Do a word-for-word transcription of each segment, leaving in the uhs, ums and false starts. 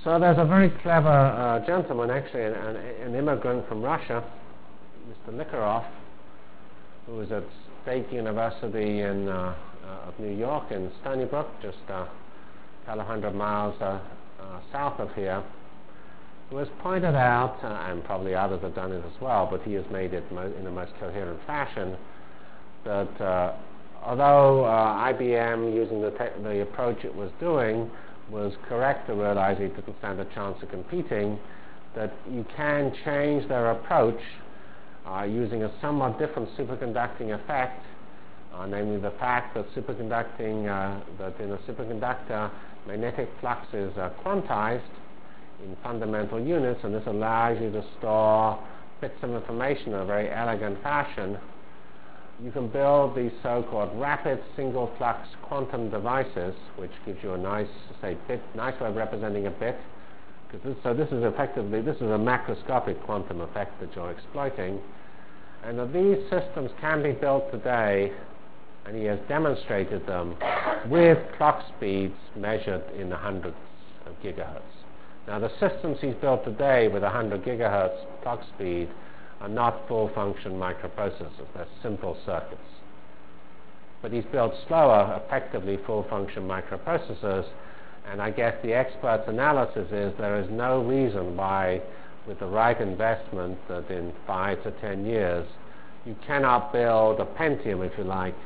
So there's a very clever uh, gentleman, actually, an, an, an immigrant from Russia, Mister Nikiforov, who was at State University in uh, uh, of New York in Stony Brook, just uh, a couple of hundred miles uh, uh, south of here, who has pointed out, uh, and probably others have done it as well, but he has made it mo in the most coherent fashion, that uh, although uh, I B M, using the, the approach it was doing, was correct to realize it didn't stand a chance of competing, that you can change their approach uh, using a somewhat different superconducting effect, uh, namely the fact that superconducting, uh, that in a superconductor, magnetic flux is uh, quantized in fundamental units, and this allows you to store bits of information in a very elegant fashion. You can build these so-called rapid single flux quantum devices, which gives you a nice, say, bit, nice way of representing a bit. This, so this is effectively, this is a macroscopic quantum effect that you're exploiting. And that these systems can be built today, and he has demonstrated them, with clock speeds measured in the hundreds of gigahertz. Now the systems he's built today with one hundred gigahertz clock speed are not full function microprocessors, they're simple circuits. But he's built slower, effectively full function microprocessors, and I guess the expert's analysis is there is no reason why, with the right investment, that in five to ten years, you cannot build a Pentium, if you like,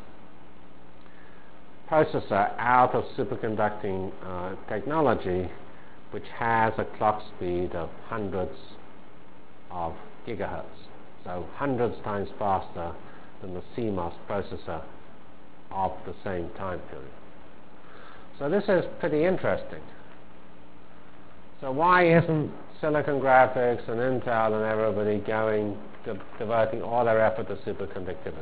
processor out of superconducting uh, technology which has a clock speed of hundreds of gigahertz, so hundreds times faster than the C MOS processor of the same time period. So this is pretty interesting. So why isn't Silicon Graphics and Intel and everybody going to devoting all their effort to superconductivity?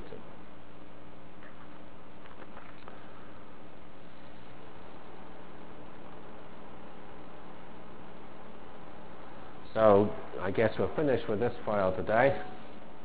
So I guess we're finished with this file today.